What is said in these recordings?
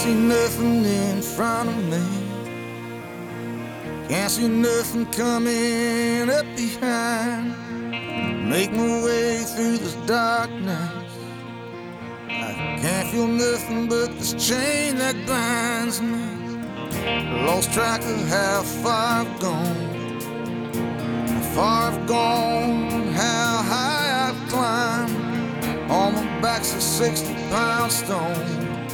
see nothing in front of me. Can't see nothing coming up behind. Make my way through this darkness. I can't feel nothing but this chain that binds me. Lost track of how far I've gone. How far I've gone, how high I've climbed. On my back's a 60-pound stone.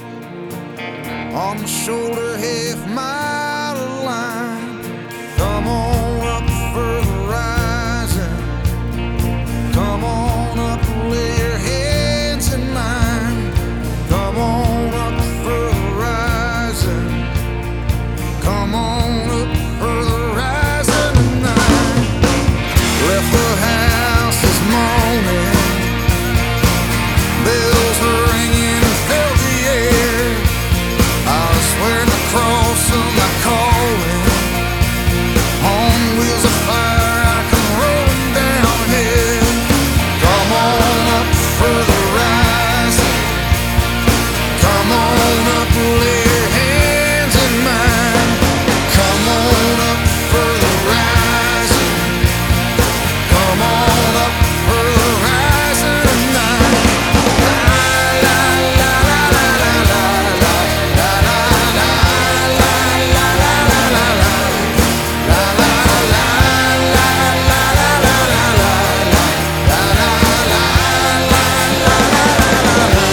On my shoulder, half-mile of line. Come on up for the rising. Come on up, lay your hands in mine. Come on up for the rising. Come on up for the rising tonight. Left the house this morning. Bells were ringing, filled the air. I was wearing the cross of my calling. On wheels of fire, I come rolling downhill. Come on up for the rising. Come on up, lay your hands in mine. Come on up for the rising. Come on up for the rising tonight. La la la la la la la la la la la la la la la la. La la la la la la la la la la. La la la la la la la la.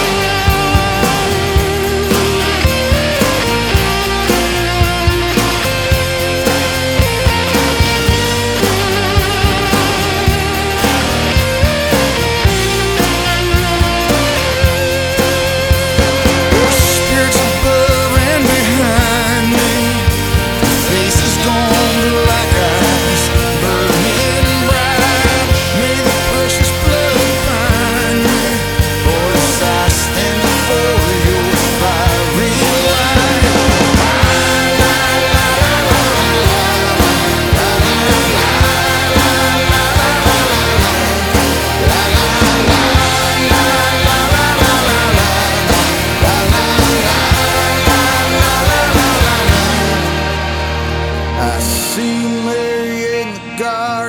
Spirits above and behind me. Faces gone black eyes, burning bright. May the precious blood find me. Voice, I stand before your fiery light. La la la la la la la la la la I see Mary in the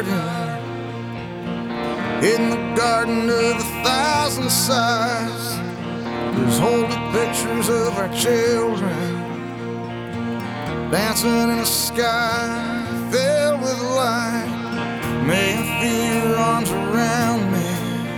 garden of 1,000 sighs. There's holy pictures of our children dancing in a sky filled with light. May I feel your arms around me.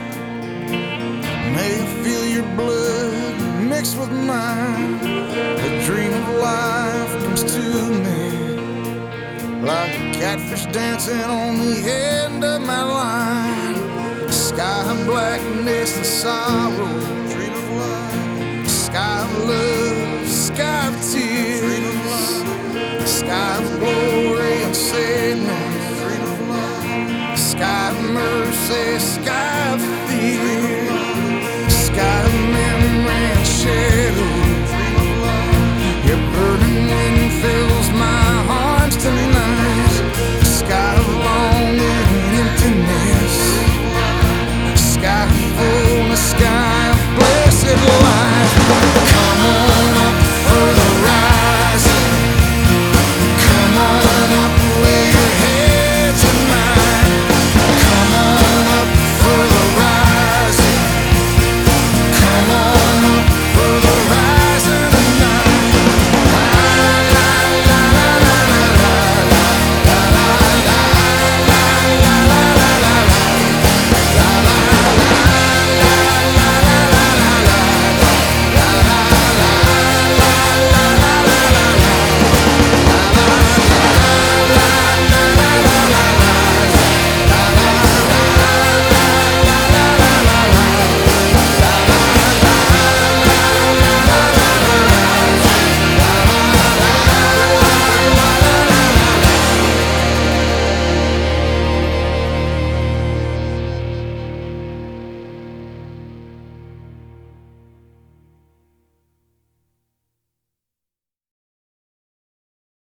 May I feel your blood mixed with mine. A dream of life comes to me, like a catfish dancing on the end of my line. Sky of blackness and sorrow, dream of love. Sky of love, sky of tears. Dream of love. Sky of glory and sadness, dream of love. Sky of mercy, sky